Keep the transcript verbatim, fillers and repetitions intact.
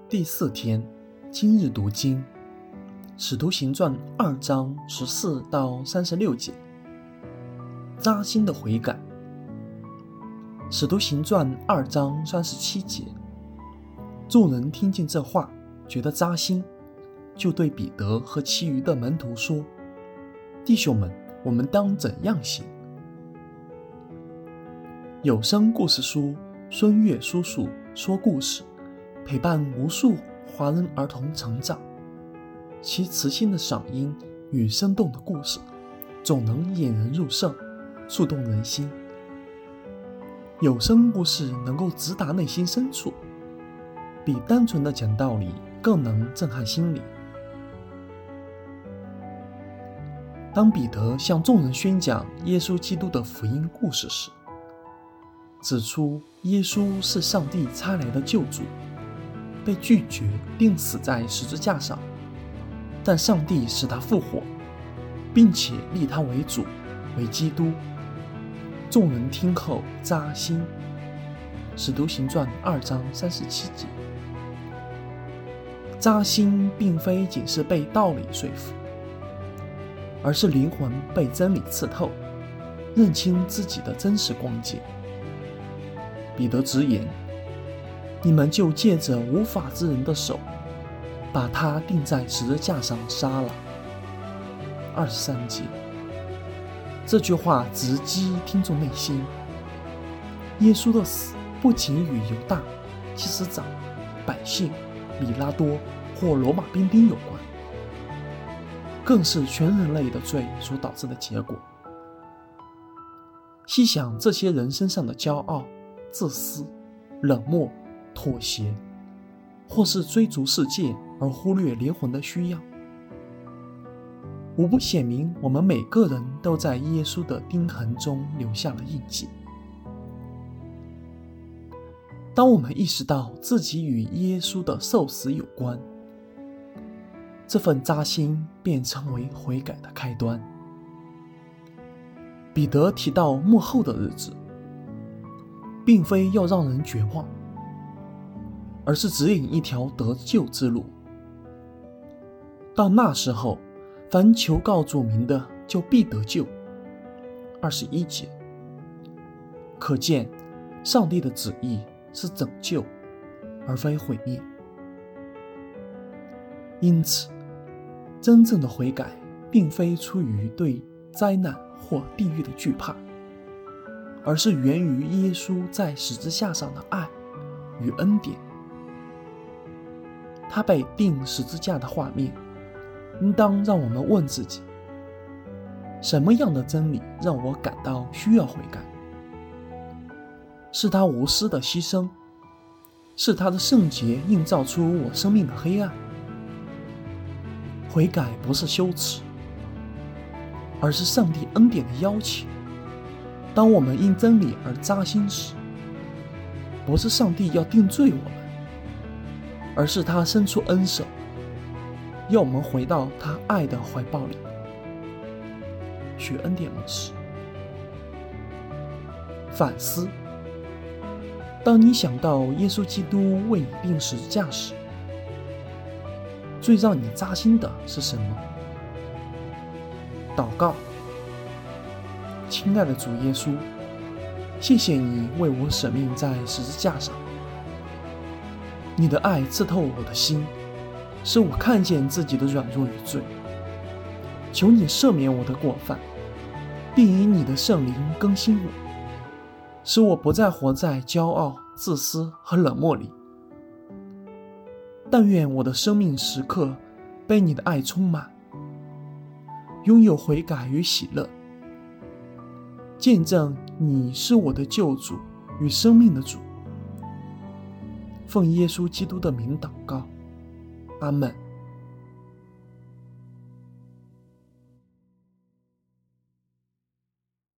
第四天，今日读经，使徒行传二章十四到三十六节，扎心的悔改。使徒行传二章三十七节，众人听见这话，觉得扎心，就对彼得和其余的门徒说：弟兄们，我们当怎样行？有声故事书孙悦叔叔说故事，陪伴无数华人儿童成长，其磁性的嗓音与生动的故事总能引人入胜，触动人心。有声故事能够直达内心深处，比单纯的讲道理更能震撼心灵。当彼得向众人宣讲耶稣基督的福音故事时，指出耶稣是上帝差来的救主，被拒绝钉死在十字架上，但上帝使他复活，并且立他为主，为基督。众人听后扎心。使徒行传二章三十七节。扎心并非仅是被道理说服，而是灵魂被真理刺透，认清自己的真实光景。彼得直言：你们就借着无法之人的手，把他钉在十字架上杀了。二十三节。这句话直击听众内心。耶稣的死不仅与犹大、祭司长、百姓、比拉多或罗马兵丁有关，更是全人类的罪所导致的结果。细想这些人身上的骄傲、自私、冷漠、妥协，或是追逐世界而忽略灵魂的需要，无不显明我们每个人都在耶稣的钉痕中留下了印记。当我们意识到自己与耶稣的受死有关，这份扎心便成为悔改的开端。彼得提到末后的日子，并非要让人绝望，而是指引一条得救之路。到那时候，凡求告主名的，就必得救。二十一节。可见上帝的旨意是拯救，而非毁灭。因此，真正的悔改并非出于对灾难或地狱的惧怕，而是源于耶稣在十字架上的爱与恩典。他被钉十字架的画面，应当让我们问自己：什么样的真理让我感到需要悔改？是他无私的牺牲，是他的圣洁映照出我生命的黑暗。悔改不是羞耻，而是上帝恩典的邀请。当我们因真理而扎心时，不是上帝要定罪我们，而是他伸出恩手，要我们回到他爱的怀抱里。学恩典模式。反思：当你想到耶稣基督为你钉十字架时，最让你扎心的是什么？祷告：亲爱的主耶稣，谢谢你为我舍命在十字架上，你的爱刺透我的心，使我看见自己的软弱与罪。求你赦免我的过犯，并以你的圣灵更新我，使我不再活在骄傲、自私和冷漠里。但愿我的生命时刻被你的爱充满，拥有悔改与喜乐，见证你是我的救主与生命的主。奉耶稣基督的名祷告，阿们。